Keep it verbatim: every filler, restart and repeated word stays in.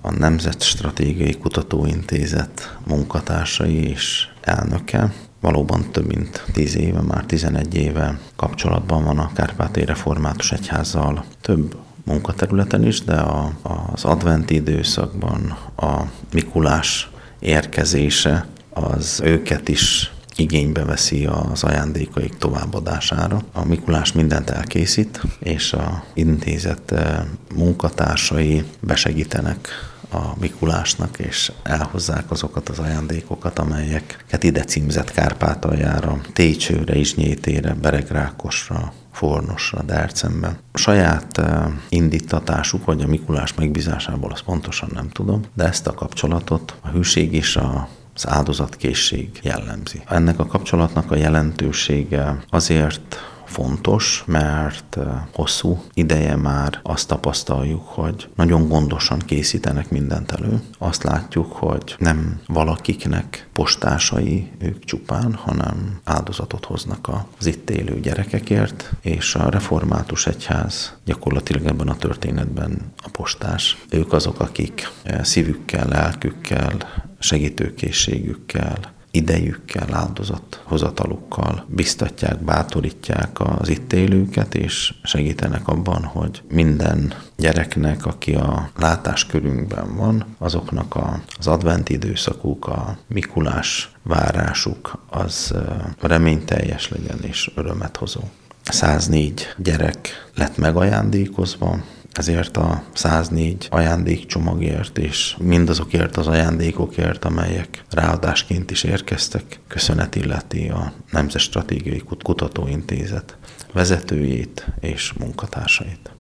a Nemzetstratégiai Kutatóintézet munkatársai és elnöke. Valóban több mint tíz éve, már tizenegy éve kapcsolatban van a Kárpátaljai Református Egyházzal több munkaterületen is, de a, az adventi időszakban a Mikulás érkezése az őket is igénybe veszi az ajándékaik továbbadására. A Mikulás mindent elkészít, és a intézet munkatársai besegítenek a Mikulásnak, és elhozzák azokat az ajándékokat, amelyeket ide címzett Kárpátaljára, Técsőre, Izsnyétére, Beregrákosra, Fornosra, Dercembe. A saját indítatásuk, vagy a Mikulás megbízásából, azt pontosan nem tudom, de ezt a kapcsolatot a hűség és a az áldozatkészség jellemzi. Ennek a kapcsolatnak a jelentősége azért fontos, mert hosszú ideje már azt tapasztaljuk, hogy nagyon gondosan készítenek mindent elő. Azt látjuk, hogy nem valakiknek postásai ők csupán, hanem áldozatot hoznak az itt élő gyerekekért, és a Református Egyház gyakorlatilag ebben a történetben a postás. Ők azok, akik szívükkel, lelkükkel, segítőkészségükkel, idejükkel, áldozathozatalukkal biztatják, bátorítják az itt élőket, és segítenek abban, hogy minden gyereknek, aki a látáskörünkben van, azoknak a, az adventi időszakuk, a Mikulás várásuk az reményteljes legyen és örömet hozó. száznégy gyerek lett megajándékozva, ezért a száznégy ajándékcsomagért és mindazokért az ajándékokért, amelyek ráadásként is érkeztek, köszönet illeti a Nemzetstratégiai Kutatóintézet vezetőjét és munkatársait.